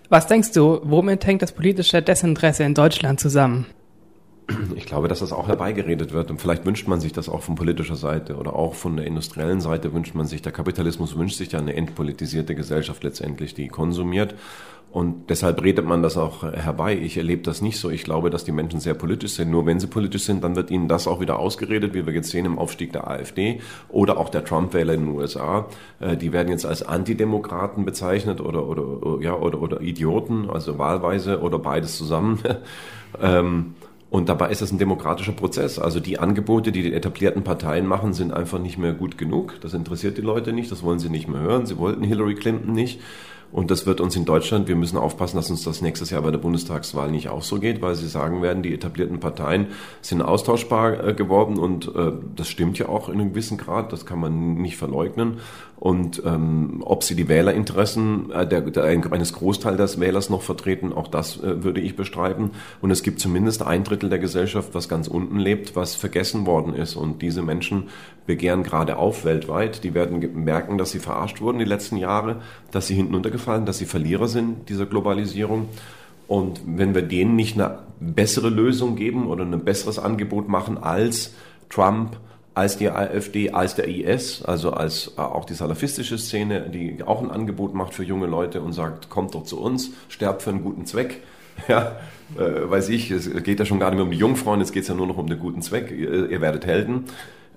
Was denkst du, womit hängt das politische Desinteresse in Deutschland zusammen? Ich glaube, dass das auch herbeigeredet wird und vielleicht wünscht man sich das auch von politischer Seite oder auch von der industriellen Seite wünscht man sich, der Kapitalismus wünscht sich ja eine entpolitisierte Gesellschaft letztendlich, die konsumiert und deshalb redet man das auch herbei. Ich erlebe das nicht so. Ich glaube, dass die Menschen sehr politisch sind. Nur wenn sie politisch sind, dann wird ihnen das auch wieder ausgeredet, wie wir jetzt sehen im Aufstieg der AfD oder auch der Trump-Wähler in den USA. Die werden jetzt als Antidemokraten bezeichnet oder Idioten, also wahlweise oder beides zusammen. Und dabei ist es ein demokratischer Prozess. Also die Angebote, die etablierten Parteien machen, sind einfach nicht mehr gut genug. Das interessiert die Leute nicht, das wollen sie nicht mehr hören. Sie wollten Hillary Clinton nicht. Und das wird uns in Deutschland, wir müssen aufpassen, dass uns das nächstes Jahr bei der Bundestagswahl nicht auch so geht, weil sie sagen werden, die etablierten Parteien sind austauschbar geworden und das stimmt ja auch in einem gewissen Grad, das kann man nicht verleugnen. Und ob sie die Wählerinteressen eines Großteils des Wählers noch vertreten, auch das würde ich bestreiten. Und es gibt zumindest ein Drittel der Gesellschaft, was ganz unten lebt, was vergessen worden ist. Und diese Menschen begehren gerade auf weltweit. Die werden merken, dass sie verarscht wurden die letzten Jahre, dass sie hinten untergefallen, dass sie Verlierer sind dieser Globalisierung. Und wenn wir denen nicht eine bessere Lösung geben oder ein besseres Angebot machen als Trump, als die AfD, als der IS, also als auch die salafistische Szene, die auch ein Angebot macht für junge Leute und sagt, kommt doch zu uns, sterbt für einen guten Zweck. Ja, weiß ich, es geht ja schon gar nicht mehr um die Jungfrauen, jetzt geht es ja nur noch um den guten Zweck, ihr werdet Helden.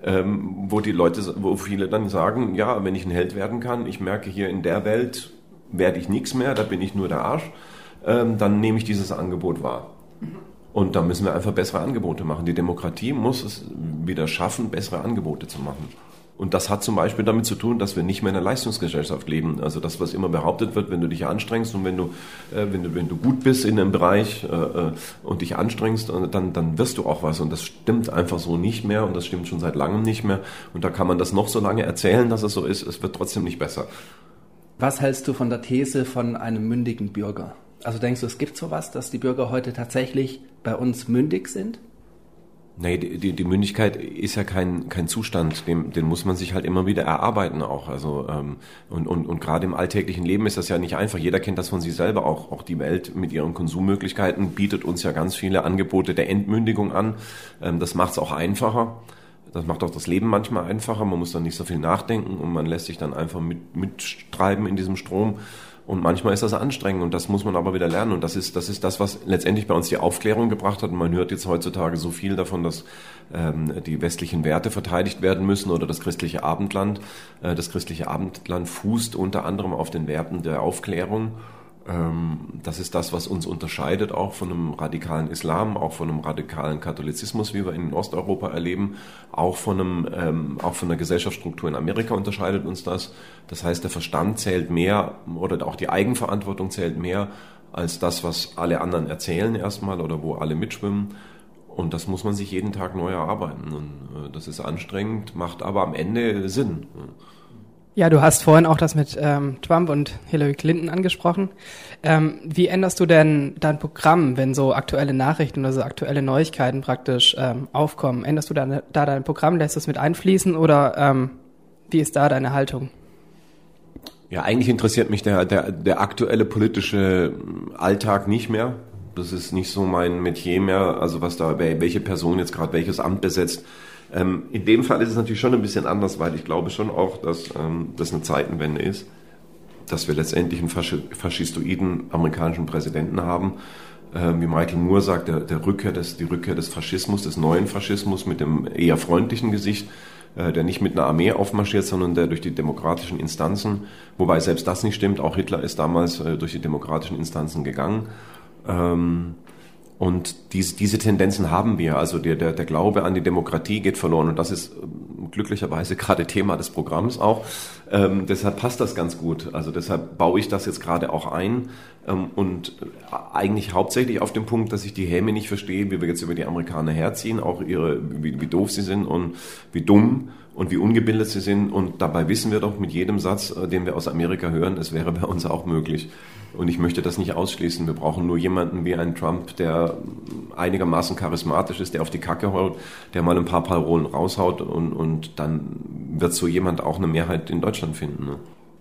Wo viele dann sagen, ja, wenn ich ein Held werden kann, ich merke hier in der Welt werde ich nichts mehr, da bin ich nur der Arsch, dann nehme ich dieses Angebot wahr. Und da müssen wir einfach bessere Angebote machen. Die Demokratie muss es wieder schaffen, bessere Angebote zu machen. Und das hat zum Beispiel damit zu tun, dass wir nicht mehr in einer Leistungsgesellschaft leben. Also das, was immer behauptet wird, wenn du dich anstrengst und wenn du gut bist in einem Bereich und dich anstrengst, dann wirst du auch was. Und das stimmt einfach so nicht mehr und das stimmt schon seit langem nicht mehr. Und da kann man das noch so lange erzählen, dass es so ist. Es wird trotzdem nicht besser. Was hältst du von der These von einem mündigen Bürger? Also denkst du, es gibt sowas, dass die Bürger heute tatsächlich bei uns mündig sind? Nee, die Mündigkeit ist ja kein Zustand, den muss man sich halt immer wieder erarbeiten auch. Also und gerade im alltäglichen Leben ist das ja nicht einfach. Jeder kennt das von sich selber auch. Auch die Welt mit ihren Konsummöglichkeiten bietet uns ja ganz viele Angebote der Entmündigung an. Das macht es auch einfacher. Das macht auch das Leben manchmal einfacher. Man muss dann nicht so viel nachdenken und man lässt sich dann einfach mittreiben in diesem Strom. Und manchmal ist das anstrengend und das muss man aber wieder lernen. Und das ist das, was letztendlich bei uns die Aufklärung gebracht hat. Und man hört jetzt heutzutage so viel davon, dass die westlichen Werte verteidigt werden müssen oder das christliche Abendland. Das christliche Abendland fußt unter anderem auf den Werten der Aufklärung. Das ist das, was uns unterscheidet, auch von einem radikalen Islam, auch von einem radikalen Katholizismus, wie wir in Osteuropa erleben, auch von der Gesellschaftsstruktur in Amerika unterscheidet uns das. Das heißt, der Verstand zählt mehr oder auch die Eigenverantwortung zählt mehr als das, was alle anderen erzählen erstmal oder wo alle mitschwimmen. Und das muss man sich jeden Tag neu erarbeiten. Und das ist anstrengend, macht aber am Ende Sinn. Ja, du hast vorhin auch das mit Trump und Hillary Clinton angesprochen. Wie änderst du denn dein Programm, wenn so aktuelle Nachrichten oder so aktuelle Neuigkeiten praktisch aufkommen? Änderst du da dein Programm, lässt du es mit einfließen oder wie ist da deine Haltung? Ja, eigentlich interessiert mich der aktuelle politische Alltag nicht mehr. Das ist nicht so mein Metier mehr, also welche Person jetzt gerade welches Amt besetzt. In dem Fall ist es natürlich schon ein bisschen anders, weil ich glaube schon auch, dass das eine Zeitenwende ist, dass wir letztendlich einen faschistoiden amerikanischen Präsidenten haben, wie Michael Moore sagt, die Rückkehr des Faschismus, des neuen Faschismus mit dem eher freundlichen Gesicht, der nicht mit einer Armee aufmarschiert, sondern der durch die demokratischen Instanzen, wobei selbst das nicht stimmt, auch Hitler ist damals durch die demokratischen Instanzen gegangen. Und diese Tendenzen haben wir. Also der Glaube an die Demokratie geht verloren. Und das ist glücklicherweise gerade Thema des Programms auch. Deshalb passt das ganz gut. Also deshalb baue ich das jetzt gerade auch ein. Und eigentlich hauptsächlich auf dem Punkt, dass ich die Häme nicht verstehe, wie wir jetzt über die Amerikaner herziehen, auch wie doof sie sind und wie dumm und wie ungebildet sie sind. Und dabei wissen wir doch mit jedem Satz, den wir aus Amerika hören, es wäre bei uns auch möglich. Und ich möchte das nicht ausschließen. Wir brauchen nur jemanden wie einen Trump, der einigermaßen charismatisch ist, der auf die Kacke haut, der mal ein paar Parolen raushaut und dann wird so jemand auch eine Mehrheit in Deutschland finden. Ne?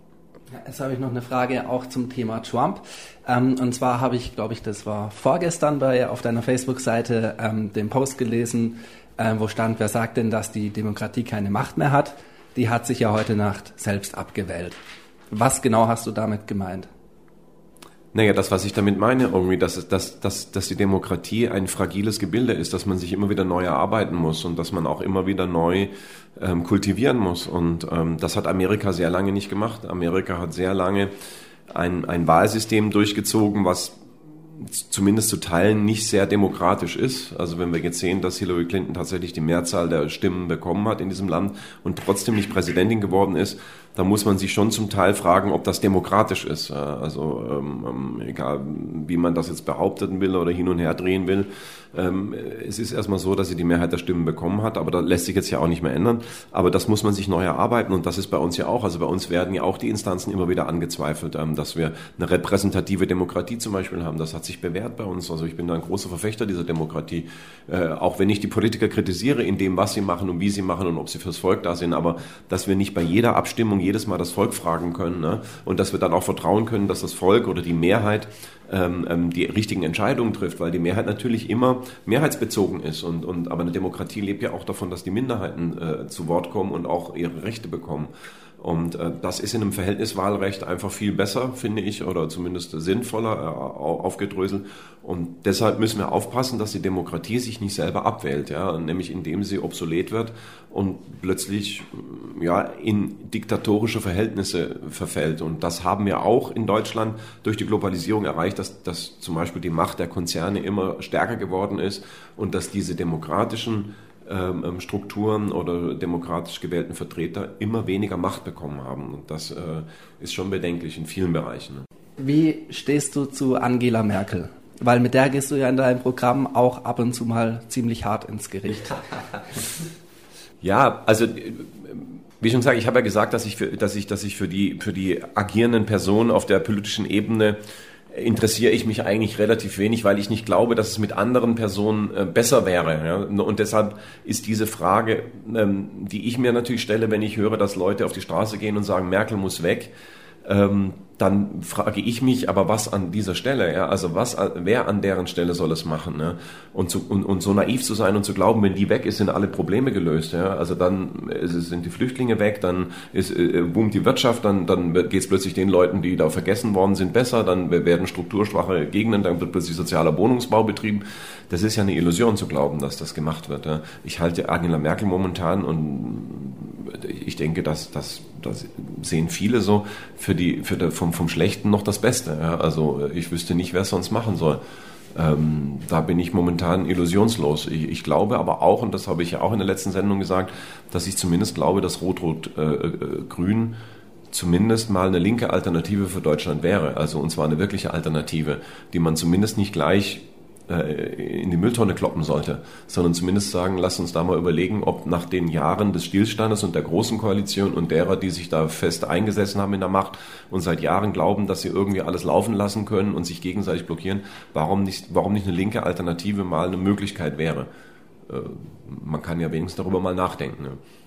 Jetzt habe ich noch eine Frage auch zum Thema Trump. Und zwar habe ich, glaube ich, das war vorgestern auf deiner Facebook-Seite den Post gelesen, wo stand, wer sagt denn, dass die Demokratie keine Macht mehr hat? Die hat sich ja heute Nacht selbst abgewählt. Was genau hast du damit gemeint? Naja, das, was ich damit meine, irgendwie, dass die Demokratie ein fragiles Gebilde ist, dass man sich immer wieder neu erarbeiten muss und dass man auch immer wieder neu kultivieren muss. Und das hat Amerika sehr lange nicht gemacht. Amerika hat sehr lange ein Wahlsystem durchgezogen, was zumindest zu Teilen nicht sehr demokratisch ist. Also wenn wir jetzt sehen, dass Hillary Clinton tatsächlich die Mehrzahl der Stimmen bekommen hat in diesem Land und trotzdem nicht Präsidentin geworden ist, da muss man sich schon zum Teil fragen, ob das demokratisch ist. Also egal, wie man das jetzt behaupten will oder hin und her drehen will. Es ist erstmal so, dass sie die Mehrheit der Stimmen bekommen hat, aber das lässt sich jetzt ja auch nicht mehr ändern. Aber das muss man sich neu erarbeiten und das ist bei uns ja auch. Also bei uns werden ja auch die Instanzen immer wieder angezweifelt, dass wir eine repräsentative Demokratie zum Beispiel haben. Das hat sich bewährt bei uns. Also ich bin da ein großer Verfechter dieser Demokratie. Auch wenn ich die Politiker kritisiere in dem, was sie machen und wie sie machen und ob sie fürs Volk da sind, aber dass wir nicht bei jeder Abstimmung jedes Mal das Volk fragen können, ne? Und dass wir dann auch vertrauen können, dass das Volk oder die Mehrheit die richtigen Entscheidungen trifft, weil die Mehrheit natürlich immer mehrheitsbezogen ist aber eine Demokratie lebt ja auch davon, dass die Minderheiten zu Wort kommen und auch ihre Rechte bekommen. Und das ist in einem Verhältniswahlrecht einfach viel besser, finde ich, oder zumindest sinnvoller aufgedröselt. Und deshalb müssen wir aufpassen, dass die Demokratie sich nicht selber abwählt, ja, nämlich indem sie obsolet wird und plötzlich in diktatorische Verhältnisse verfällt. Und das haben wir auch in Deutschland durch die Globalisierung erreicht, dass zum Beispiel die Macht der Konzerne immer stärker geworden ist und dass diese demokratischen Strukturen oder demokratisch gewählten Vertreter immer weniger Macht bekommen haben. Und das ist schon bedenklich in vielen Bereichen. Wie stehst du zu Angela Merkel? Weil mit der gehst du ja in deinem Programm auch ab und zu mal ziemlich hart ins Gericht. Ja, also wie schon gesagt, ich habe ja gesagt, dass ich für die agierenden Personen auf der politischen Ebene interessiere ich mich eigentlich relativ wenig, weil ich nicht glaube, dass es mit anderen Personen besser wäre. Ja? Und deshalb ist diese Frage, die ich mir natürlich stelle, wenn ich höre, dass Leute auf die Straße gehen und sagen, Merkel muss weg, dann frage ich mich, aber was an dieser Stelle? Ja? Also wer an deren Stelle soll es machen? Ne? Und so naiv zu sein und zu glauben, wenn die weg ist, sind alle Probleme gelöst. Ja? Also dann sind die Flüchtlinge weg, dann boomt die Wirtschaft, dann geht es plötzlich den Leuten, die da vergessen worden sind, besser, dann werden strukturschwache Gegenden, dann wird plötzlich sozialer Wohnungsbau betrieben. Das ist ja eine Illusion zu glauben, dass das gemacht wird. Ja? Ich halte Angela Merkel momentan und ich denke, das sehen viele so vom Schlechten noch das Beste. Ja? Also ich wüsste nicht, wer es sonst machen soll. Da bin ich momentan illusionslos. Ich glaube aber auch, und das habe ich ja auch in der letzten Sendung gesagt, dass ich zumindest glaube, dass Rot-Rot-Grün zumindest mal eine linke Alternative für Deutschland wäre. Also und zwar eine wirkliche Alternative, die man zumindest nicht gleich in die Mülltonne kloppen sollte, sondern zumindest sagen, lass uns da mal überlegen, ob nach den Jahren des Stillstandes und der Großen Koalition und derer, die sich da fest eingesessen haben in der Macht und seit Jahren glauben, dass sie irgendwie alles laufen lassen können und sich gegenseitig blockieren, warum nicht eine linke Alternative mal eine Möglichkeit wäre. Man kann ja wenigstens darüber mal nachdenken. Ne?